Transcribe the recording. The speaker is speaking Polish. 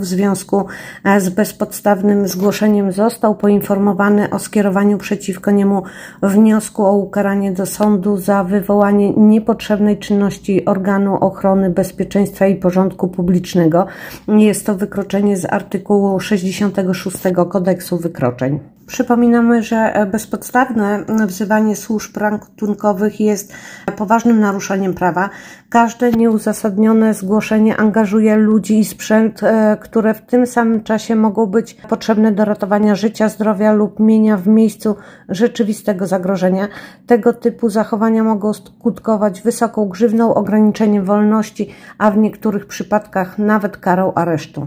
W związku z bezpodstawnym zgłoszeniem został poinformowany o skierowaniu przeciwko niemu wniosku o ukaranie do sądu za wywołanie niepotrzebnej czynności organu ochrony bezpieczeństwa i porządku publicznego. Jest to wykroczenie z artykułu 66 Kodeksu Wykroczeń. Przypominamy, że bezpodstawne wzywanie służb ratunkowych jest poważnym naruszeniem prawa. Każde nieuzasadnione zgłoszenie angażuje ludzi i sprzęt, które w tym samym czasie mogą być potrzebne do ratowania życia, zdrowia lub mienia w miejscu rzeczywistego zagrożenia. Tego typu zachowania mogą skutkować wysoką grzywną, ograniczeniem wolności, a w niektórych przypadkach nawet karą aresztu.